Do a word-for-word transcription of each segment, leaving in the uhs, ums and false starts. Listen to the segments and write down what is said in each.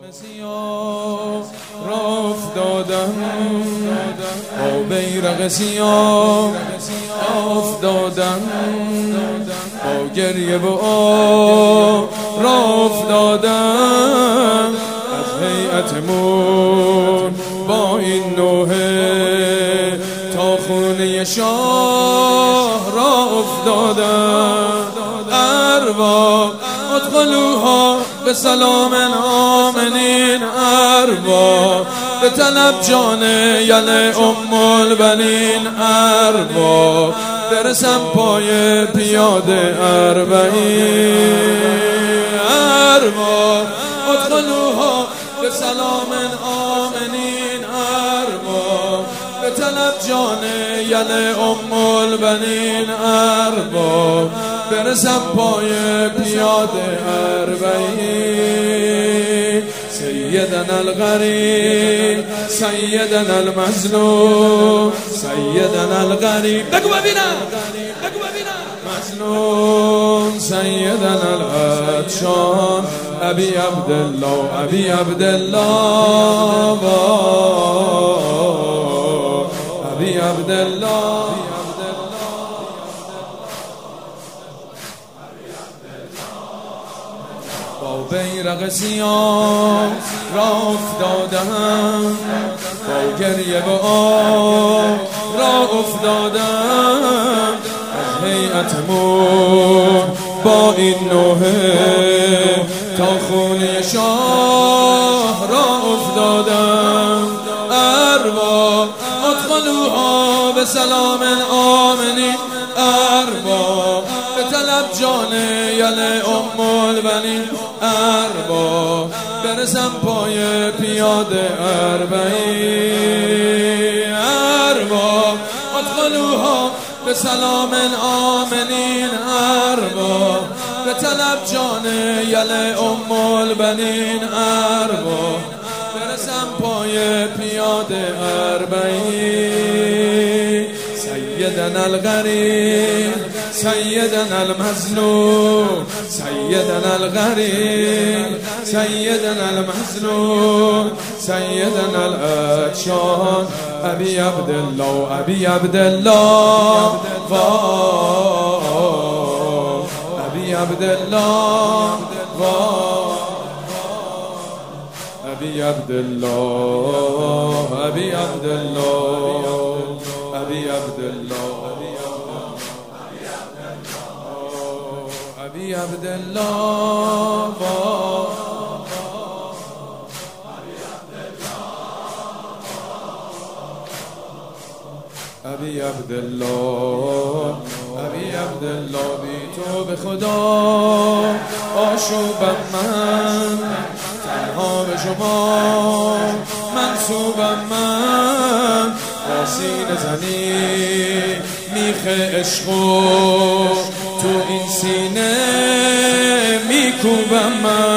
سیاه را افتادم با بیرق سیاه افتادم با گریه و آه را افتادم از هیئتمون با این نوحه تا خونه شاه را افتادم. ارواح ادخلوها به سلام آمنین، ارواح به طلب جان یل ام البنین، ارواح برسم پای پیاده اربعین، ارواح ادخلوها به سلام آمنین، ارواح به طلب جان یل ام البنین، ارواح برسم پای پیاده اربعین. سیدنا الغریب سیدنا المظلوم سیدنا الغریب بگو ببینم بگو ببینم مظلوم سیدنا العطشان ابی عبدالله ابی عبدالله ابی عبدالله با بیرق سیاه را افتادم با گریه و آه را افتادم از هیئتمون با این نوحه تا خونه شاه را افتادم. ارواح ادخلوها به سلام آمنین، ارواح به طلب جان یل ام البنین، ارواح برسم پای پیاده اربعین، ارواح ادخلوها به سلام آمنین، ارواح به طلب جان یل ام البنین، ارواح برسم پای پیاده اربعین. سیدنا الغریب سیدنا المظلوم سیدنا الغریب سیدنا المظلوم سیدنا العطشان ابی عبدالله ابی عبدالله ابی عبدالله ابی عبدالله ابی عبدالله ابی عبدالله ابی عبدالله ابی عبدالله ابی عبدالله بی تو به خدا آشوبم من، تنها به شما منصوبم من، با سینه زنی میخ عشقو تو این سینه میکوبم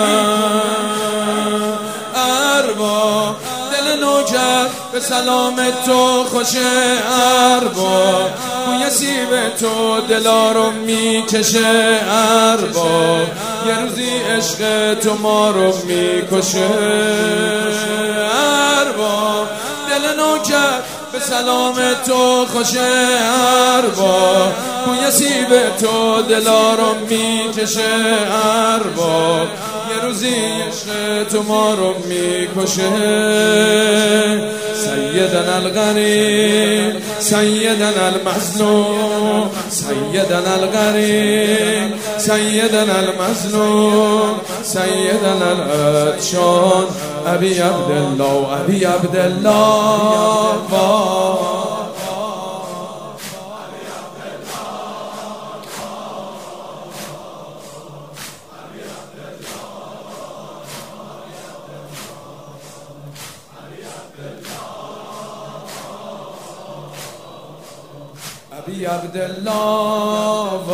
من. ارواح دل نوجر به سلام تو خوشه، ارواح بوی سیب تو دلا رو میکشه، ارواح یه روزی عشق تو ما رو میکشه، ارواح دل نوجر به سلام تو خوشه، ارواح بوی سیب تو دلا رو میکشه، ارواح یه روزی عشق تو ما رو میکشه. سیدنا الغریب سیدنا المظلوم سیدنا الغریب سیدنا المظلوم سیدنا العطشان ابی عبدالله ابی عبدالله ابی عبدالله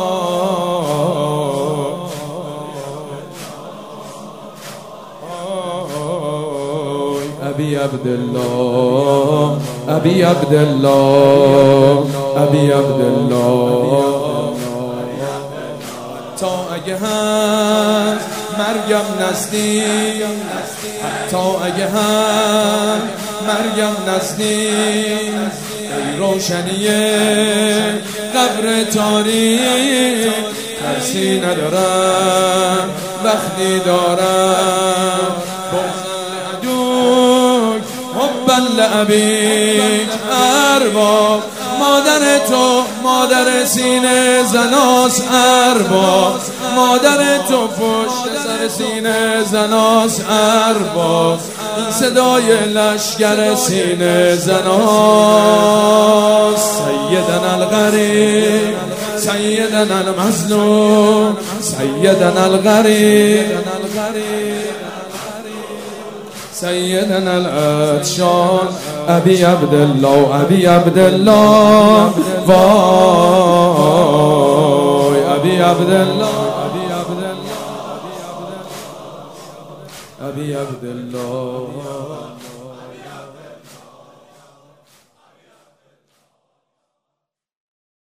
ابی عبدالله ابی عبدالله ابی عبدالله تا اگه هست مرگم نزدیک، حتی اگه هم مرگم نزدیک، ای روشنی قبر تاریک، ترسی ندارم وقتی دارم بغض لعدوک حبا لابیک. ارباب مادر تو مادر سینه زناس، ارباب مادر تو پشت سر سینه زناس، ارباب این صدای لشگر سینه زناس. سیدنا الغریب سیدنا المظلوم سیدنا الغریب سیدنا العطشان ابی عبدالله ابی عبدالله وای ابی عبدالله ابی عبدالله